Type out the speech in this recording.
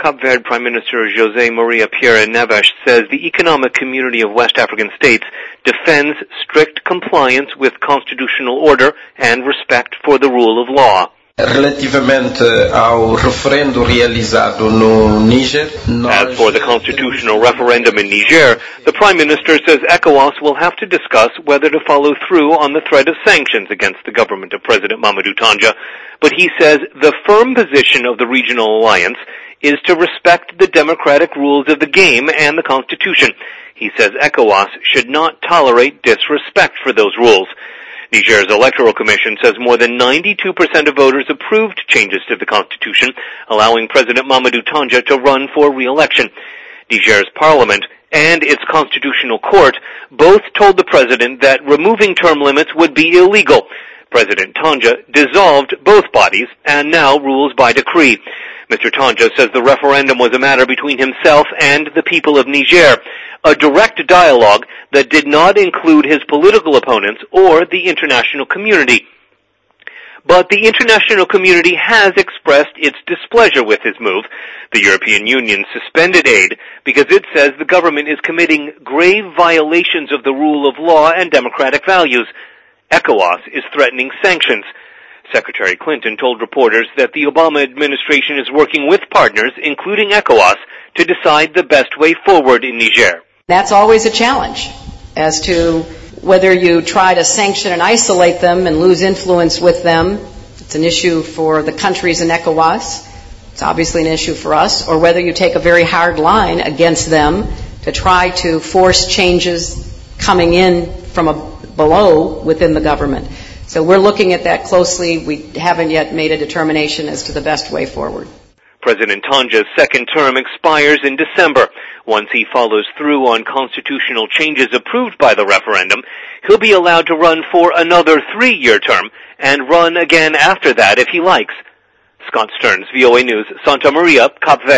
Cape Verde Prime Minister José Maria Pierre Neves says the Economic Community of West African States defends strict compliance with constitutional order and respect for the rule of law. Relativamente ao referendo realizado no Níger, As for the constitutional referendum in Niger, the Prime Minister says ECOWAS will have to discuss whether to follow through on the threat of sanctions against the government of President Mamadou Tandja, but he says the firm position of the regional alliance is to respect the democratic rules of the game and the Constitution. He says ECOWAS should not tolerate disrespect for those rules. Niger's Electoral Commission says more than 92% of voters approved changes to the Constitution, allowing President Mamadou Tandja to run for re-election. Niger's parliament and its constitutional court both told the president that removing term limits would be illegal. President Tandja dissolved both bodies and now rules by decree. Mr. Tandja says the referendum was a matter between himself and the people of Niger, a direct dialogue that did not include his political opponents or the international community. But the international community has expressed its displeasure with his move. The European Union suspended aid because it says the government is committing grave violations of the rule of law and democratic values. ECOWAS is threatening sanctions. Secretary Clinton told reporters that the Obama administration is working with partners, including ECOWAS, to decide the best way forward in Niger. That's always a challenge as to whether you try to sanction and isolate them and lose influence with them. It's an issue for the countries in ECOWAS. It's obviously an issue for us. Or whether you take a very hard line against them to try to force changes coming in from below within the government. So we're looking at that closely. We haven't yet made a determination as to the best way forward. President Tandja's second term expires in December. Once he follows through on constitutional changes approved by the referendum, he'll be allowed to run for another 3-year term and run again after that if he likes. Scott Stearns, VOA News, Santa Maria, Cape Verde.